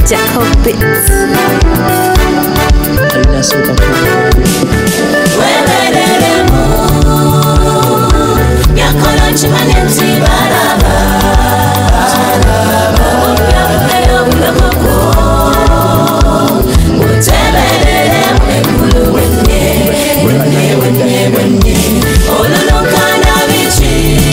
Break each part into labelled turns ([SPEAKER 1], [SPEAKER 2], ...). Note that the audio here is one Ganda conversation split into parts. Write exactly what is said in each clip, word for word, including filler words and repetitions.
[SPEAKER 1] Jacob Beats.
[SPEAKER 2] Alinasuka
[SPEAKER 3] wewereremu yakola kimanenzi baraba obyabukayo obulomoko mutebereremu eggulu wenye wenye wenye wenye olulukana biki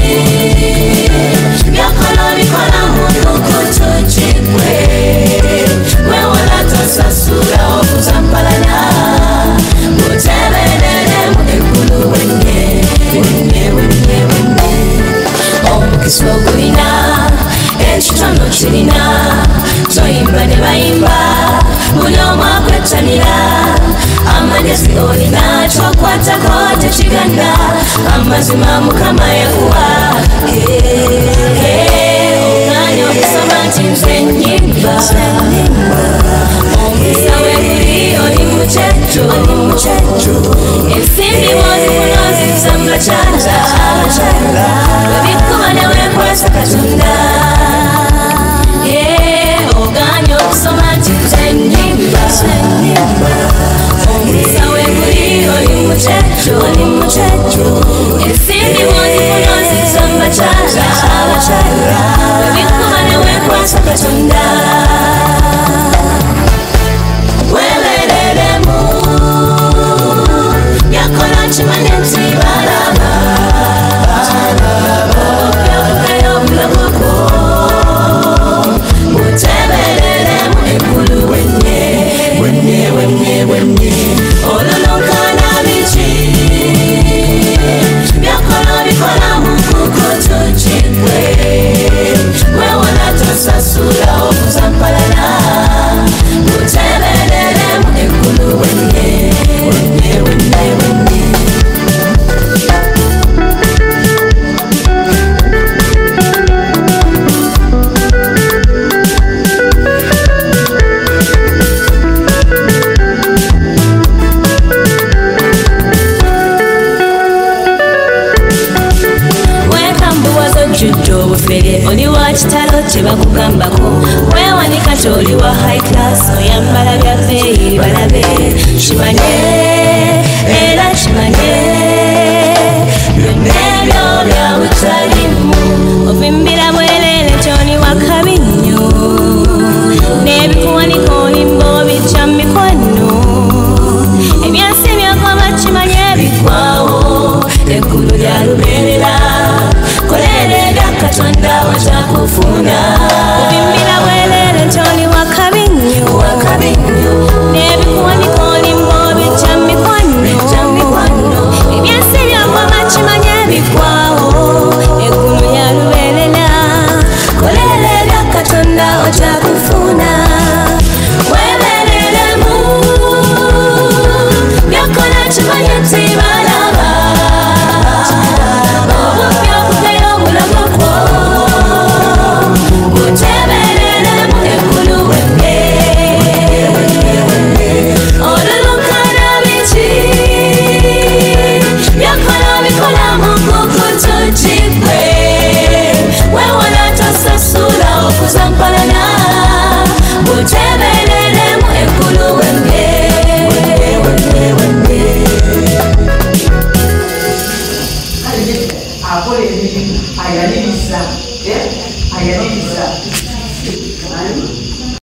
[SPEAKER 3] yakola bikola munukutu kikwe wewola tosasula okuzampalana mutebereremu eggulu wenye wenye wenye wenye omukisa ogulina ekitono kirina toyimba ne bayimba buli omu akwettanira amagezi olina kyokwatako tekiganda amazima mukama yakuwa oganya okusoma nti nze nnyimba omukisa weguli oli mukyejjo ensimbi bwozikunoziza mu bakyala webikuba newekwasa katonda oganya okusoma nti nze nnyimba omukisa weguli oli mukyejjo ensimbi bwozikunoziza mu bakyala webikuba newekwasa katonda wewereremu yakola kimanenzi baraba obyabukayo obulomoko mutebereremu eggulu wenye wenye wenye wenye olulukana biki byakola bikola mukukutu kikwe wewola tosasula okuzampalana mutebereremu eggulu wenye wenye wenye wenye oli wa kitalo kyebakugambako wewanika toli wa high class oyambala bya bbeeyi balabe kimanye era kimanye byonna ebyo byabutalimu ovimbira bwerere tyoli wa kabinyo n'ebikuwanika olimba obijja mu mikono ebyansi byagoba kimanye bikwawo eggulu lya lubeerera kolerera katonda wakyakufuna ovimbira bwerere tyoli wa kabinyo n'ebikuwanika olimba obijja mu mikono ebyansi byagoba kimanye bikwawo eggulu lya lubeerera kolerera katonda wakyakufuna webereremu byakola kimanye nti baraba obubyabukayo obulomoko mutebereremu eggulu wenye olulukana biki byakola bikola mukukutu kikwe wewola tosasula okuzampalana mutebereremu eggulu wenye wenye wenye
[SPEAKER 4] akola emirimu ayaniriza ayaniriza